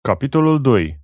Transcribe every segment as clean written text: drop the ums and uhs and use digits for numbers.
Capitolul 2.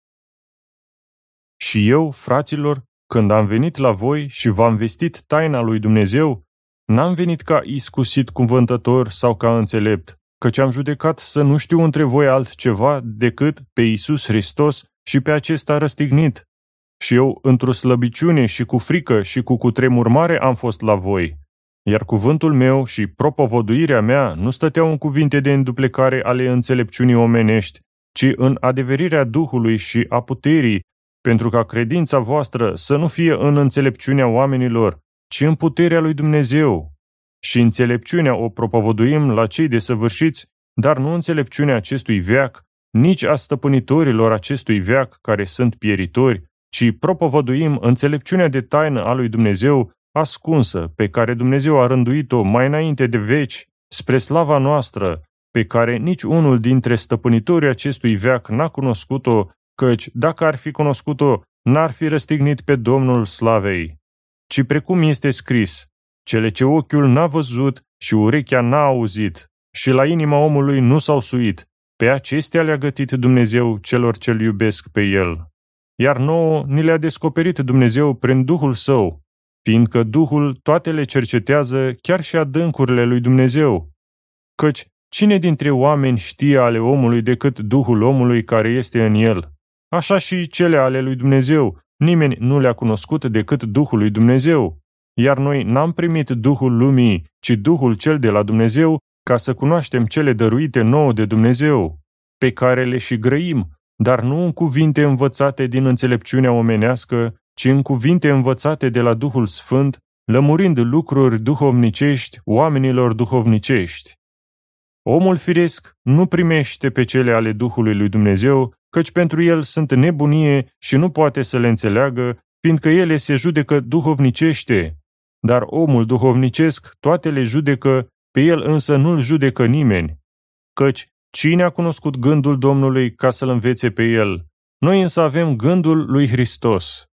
Și eu, fraților, când am venit la voi și v-am vestit taina lui Dumnezeu, n-am venit ca iscusit cuvântător sau ca înțelept, căci am judecat să nu știu între voi altceva decât pe Iisus Hristos și pe acesta răstignit. Și eu, într-o slăbiciune și cu frică și cu cutremurare am fost la voi, iar cuvântul meu și propovăduirea mea nu stăteau în cuvinte de înduplecare ale înțelepciunii omenești, ci în adeverirea Duhului și a puterii, pentru ca credința voastră să nu fie în înțelepciunea oamenilor, ci în puterea lui Dumnezeu. Și înțelepciunea o propovăduim la cei desăvârșiți, dar nu înțelepciunea acestui veac, nici a stăpânitorilor acestui veac care sunt pieritori, ci propovăduim înțelepciunea de taină a lui Dumnezeu ascunsă, pe care Dumnezeu a rânduit-o mai înainte de veci, spre slava noastră, pe care nici unul dintre stăpânitorii acestui veac n-a cunoscut-o, căci, dacă ar fi cunoscut-o, n-ar fi răstignit pe Domnul slavei. Ci precum este scris, cele ce ochiul n-a văzut și urechea n-a auzit și la inima omului nu s-au suit, pe acestea le-a gătit Dumnezeu celor ce-L iubesc pe El. Iar nouă ni le-a descoperit Dumnezeu prin Duhul Său, fiindcă Duhul toate le cercetează, chiar și adâncurile lui Dumnezeu. Căci cine dintre oameni știe ale omului decât Duhul omului care este în el? Așa și cele ale lui Dumnezeu, nimeni nu le-a cunoscut decât Duhul lui Dumnezeu. Iar noi n-am primit Duhul lumii, ci Duhul cel de la Dumnezeu, ca să cunoaștem cele dăruite nouă de Dumnezeu, pe care le și grăim, dar nu în cuvinte învățate din înțelepciunea omenească, ci în cuvinte învățate de la Duhul Sfânt, lămurind lucruri duhovnicești oamenilor duhovnicești. Omul firesc nu primește pe cele ale Duhului lui Dumnezeu, căci pentru el sunt nebunie și nu poate să le înțeleagă, fiindcă ele se judecă duhovnicește. Dar omul duhovnicesc toate le judecă, pe el însă nu-l judecă nimeni. Căci cine a cunoscut gândul Domnului ca să-l învețe pe el? Noi însă avem gândul lui Hristos.